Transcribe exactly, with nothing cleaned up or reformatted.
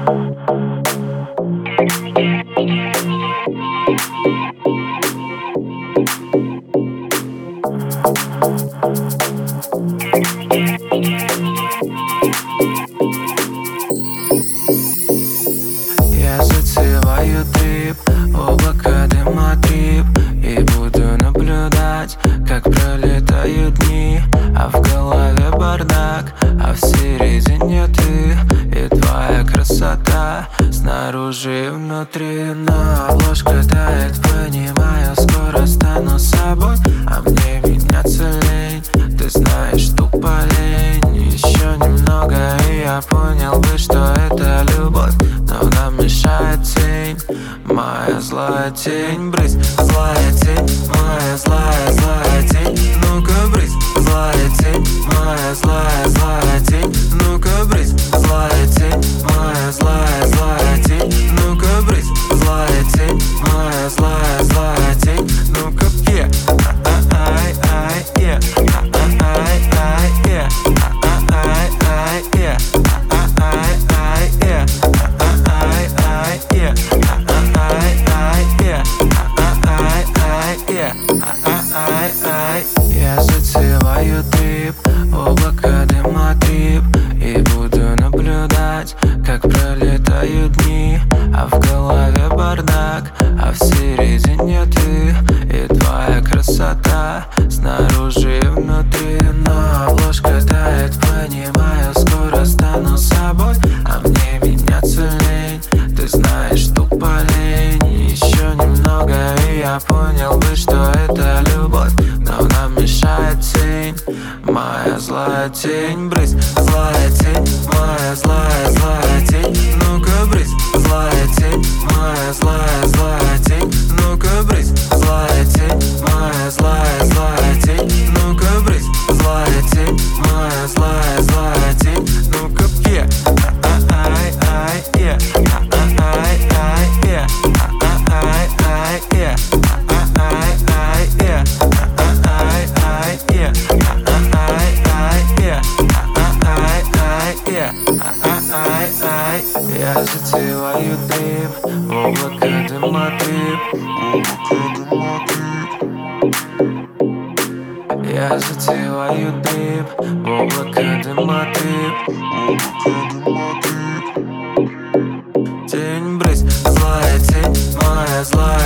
Я затеваю трип, облака дыма трип, и буду наблюдать, как пролетают дни. А в голове бардак, а в середине ты и твоя красота снаружи и внутри. Но обложка тает, понимаю, скоро стану собой, а мне меняться лень. Ты знаешь, тупо лень. Еще немного, и я понял бы, что это любовь, но нам мешает тень. Моя злая тень, брысь, злая тень, моя злая, злая тень. Ну-ка, брысь, злая тень, моя злая, злая тень. Ну-ка, брысь, злая тень, моя злая, злая тень. Ну-ка, брысь, злая тень, моя злая, злая тень. Ну-ка, е, ай, ай, е, ай, ай, е, ай, ай, е, ай, ай, е, ай, ай, е, ай, ай. Я затеваю трип, облака дыма трип, и буду наблюдать, как пролетают дни. А в голове бардак, а в середине ты и твоя красота снаружи и внутри. Но обложка тает, понимаю, скоро стану собой, а мне меняться лень. Ты знаешь, тупо лень. Еще немного, и я понял бы, что это любовь, но нам мешает тень. Моя злая тень, брысь, злая тень, моя злая, злая тень. Ну-ка, брысь, злая тень, моя злая, злая тень. Ну-ка, брысь, злая тень, моя злая, злая тень. Ну-ка, брысь, злая тень, моя злая, злая тень. Ну-ка, е, ай, ай, е, ай, ай, е, ай, ай, е, ай, ай, е, ай, ай, е, ай, ай. Я затеваю трип, облака дыма трип, облака дыма трип. Я затеваю трип, облака дыма трип, облака дыма трип. Тень, брысь, злая тень, моя злая.